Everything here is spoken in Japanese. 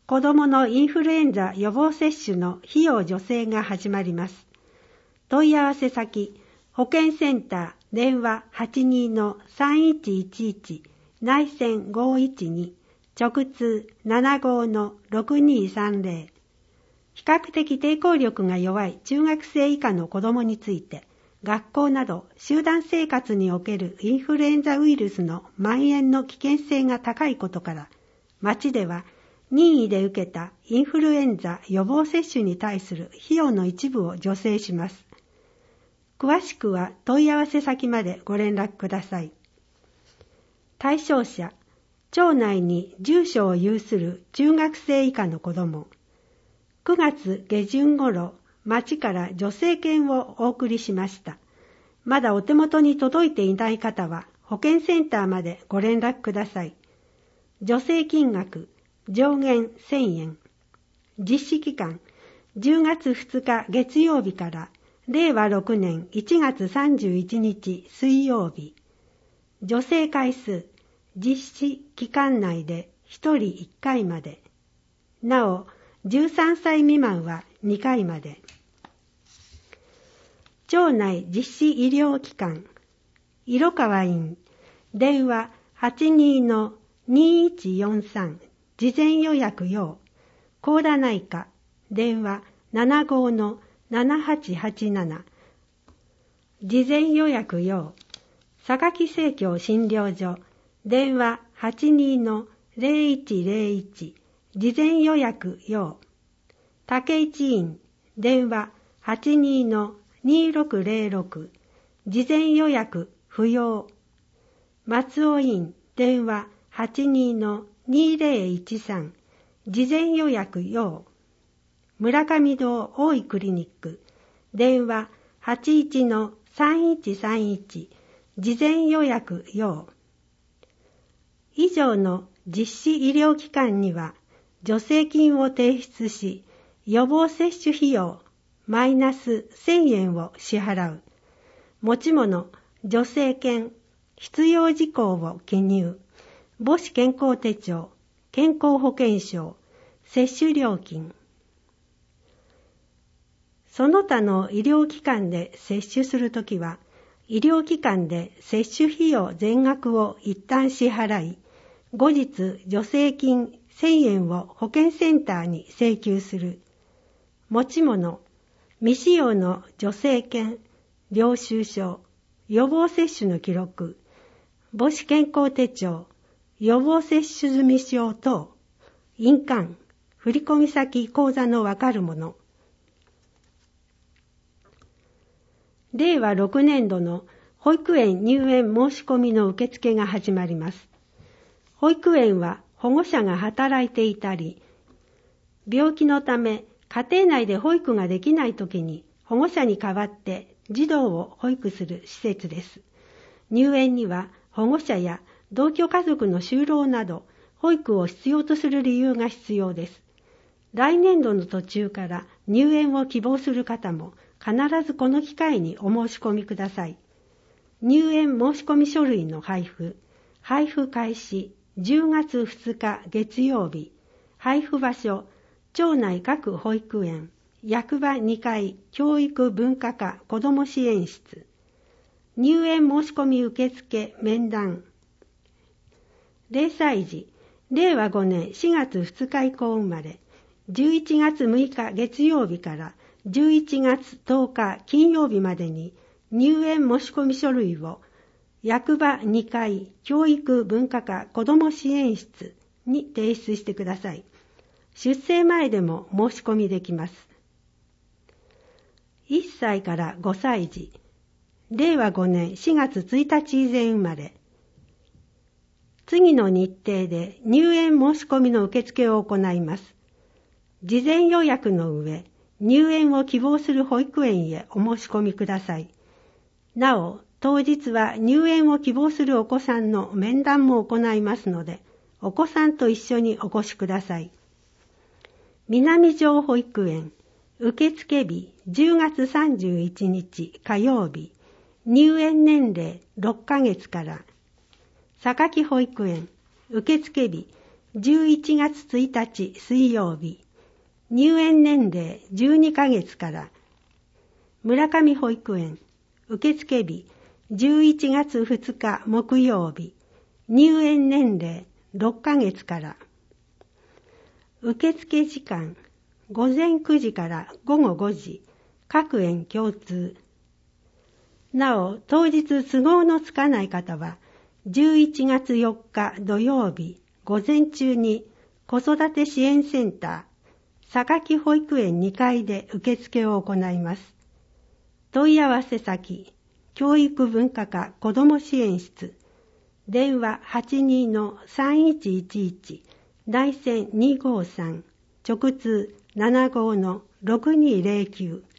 子どものインフルエンザ予防接種の費用助成が始まります。問い合わせ先、保健センター、電話 82-3111 内線512直通 75-6230。比較的抵抗力が弱い中学生以下の子どもについて、学校など集団生活におけるインフルエンザウイルスの蔓延の危険性が高いことから、町では任意で受けたインフルエンザ予防接種に対する費用の一部を助成します。詳しくは問い合わせ先までご連絡ください。対象者、町内に住所を有する中学生以下の子ども。9月下旬頃、町から助成金をお送りしました。まだお手元に届いていない方は、保健センターまでご連絡ください。助成金額、上限1000円。実施期間、10月2日月曜日から令和6年1月31日水曜日。助成回数、実施期間内で1人1回まで。なお、13歳未満は2回まで。町内実施医療機関、色川院、電話 82-2143 事前予約用、高田内科、電話 75-7887 事前予約用、榊生協診療所、電話 82-0101 事前予約用、竹市院、電話 82-2606 事前予約不要、松尾院、電話 82-2013 事前予約用、村上堂大井クリニック、電話 81-3131 事前予約用。以上の実施医療機関には助成金を提出し、予防接種費用マイナス1000円を支払う。持ち物、助成券、必要事項を記入、母子健康手帳、健康保険証、接種料金。その他の医療機関で接種するときは、医療機関で接種費用全額を一旦支払い、後日助成金1000円を保健センターに請求する。持ち物、未使用の助成券、領収書、予防接種の記録、母子健康手帳、予防接種済証等、印鑑、振込先口座のわかるもの。令和6年度の保育園入園申し込みの受付が始まります。保育園は保護者が働いていたり、病気のため家庭内で保育ができないときに保護者に代わって児童を保育する施設です。入園には保護者や同居家族の就労など保育を必要とする理由が必要です。来年度の途中から入園を希望する方も必ずこの機会にお申し込みください。入園申し込み書類の配布開始10月2日月曜日、配布場所、町内各保育園、役場2階教育文化課子ども支援室。入園申し込み受付面談。0歳児、令和5年4月2日以降生まれ、11月6日月曜日から11月10日金曜日までに入園申し込み書類を役場2階教育文化課子ども支援室に提出してください。出生前でも申し込みできます。1歳から5歳児、令和5年4月1日以前生まれ、次の日程で入園申し込みの受付を行います。事前予約の上、入園を希望する保育園へお申し込みください。なお、当日は入園を希望するお子さんの面談も行いますので、お子さんと一緒にお越しください。南城保育園、受付日10月31日火曜日、入園年齢6ヶ月から。榊保育園、受付日 11月1日水曜日、入園年齢12ヶ月から、村上保育園、受付日11月2日木曜日、入園年齢6ヶ月から、受付時間午前9時から午後5時、各園共通。なお、当日都合のつかない方は、11月4日土曜日午前中に子育て支援センター、榊保育園2階で受付を行います。問い合わせ先、教育文化課子ども支援室、電話 82-3111、内線253、直通75-6209、